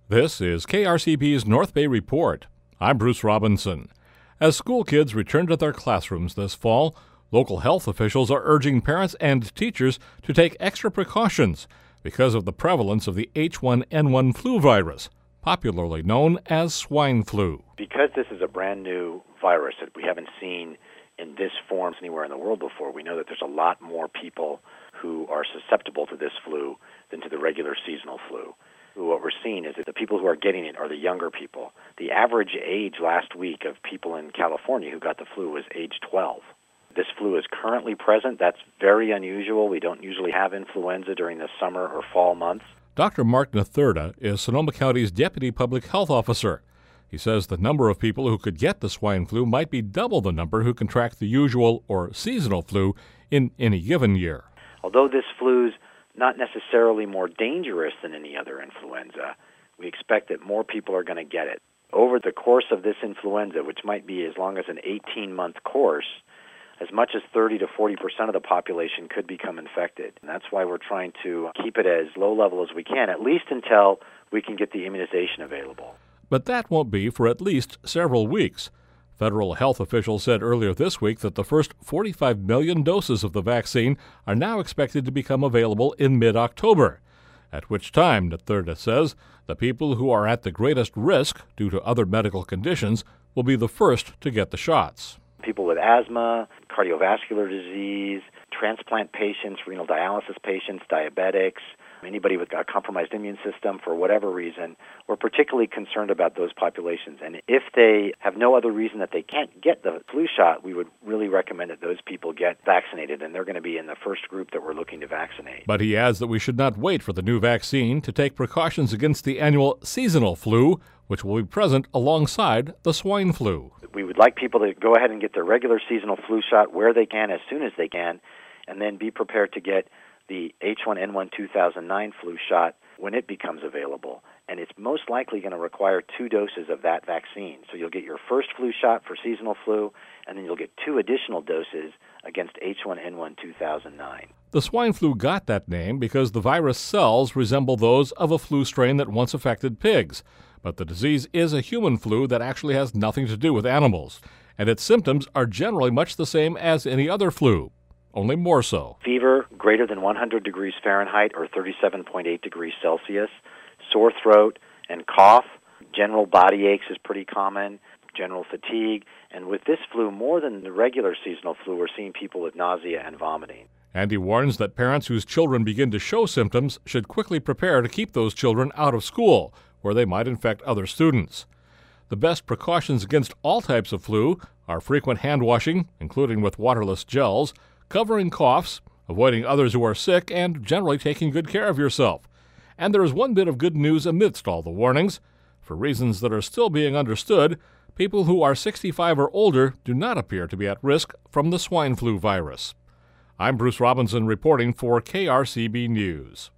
This is KRCB's North Bay Report. I'm Bruce Robinson. As school kids return to their classrooms this fall, local health officials are urging parents and teachers to take extra precautions because of the prevalence of the H1N1 flu virus, popularly known as swine flu. Because this is a brand new virus that we haven't seen in this form anywhere in the world before, we know that there's a lot more people who are susceptible to this flu than to the regular seasonal flu. What we're seeing is that the people who are getting it are the younger people. The average age last week of people in California who got the flu was age 12. This flu is currently present. That's very unusual. We don't usually have influenza during the summer or fall months. Dr. Mark Nothurda is Sonoma County's Deputy Public Health Officer. He says the number of people who could get the swine flu might be double the number who contract the usual or seasonal flu in any given year. Although this flu's not necessarily more dangerous than any other influenza, we expect that more people are going to get it. Over the course of this influenza, which might be as long as an 18-month course, as much as 30 to 40% of the population could become infected. And that's why we're trying to keep it as low level as we can, at least until we can get the immunization available. But that won't be for at least several weeks. Federal health officials said earlier this week that the first 45 million doses of the vaccine are now expected to become available in mid-October, at which time, Nothurda says, the people who are at the greatest risk due to other medical conditions will be the first to get the shots. People with asthma, cardiovascular disease, transplant patients, renal dialysis patients, diabetics, anybody with a compromised immune system for whatever reason, we're particularly concerned about those populations. And if they have no other reason that they can't get the flu shot, we would really recommend that those people get vaccinated, and they're going to be in the first group that we're looking to vaccinate. But he adds that we should not wait for the new vaccine to take precautions against the annual seasonal flu, which will be present alongside the swine flu. We would like people to go ahead and get their regular seasonal flu shot where they can, as soon as they can, and then be prepared to get the H1N1 2009 flu shot when it becomes available. And it's most likely going to require 2 doses of that vaccine. So you'll get your first flu shot for seasonal flu, and then you'll get 2 additional doses against H1N1 2009. The swine flu got that name because the virus cells resemble those of a flu strain that once affected pigs. But the disease is a human flu that actually has nothing to do with animals, and its symptoms are generally much the same as any other flu, only more so. Fever greater than 100 degrees Fahrenheit or 37.8 degrees Celsius, sore throat and cough. General body aches is pretty common, general fatigue. And with this flu, more than the regular seasonal flu, we're seeing people with nausea and vomiting. And he warns that parents whose children begin to show symptoms should quickly prepare to keep those children out of school, where they might infect other students. The best precautions against all types of flu are frequent hand washing, including with waterless gels, covering coughs, avoiding others who are sick, and generally taking good care of yourself. And there is one bit of good news amidst all the warnings. For reasons that are still being understood, people who are 65 or older do not appear to be at risk from the swine flu virus. I'm Bruce Robinson reporting for KRCB News.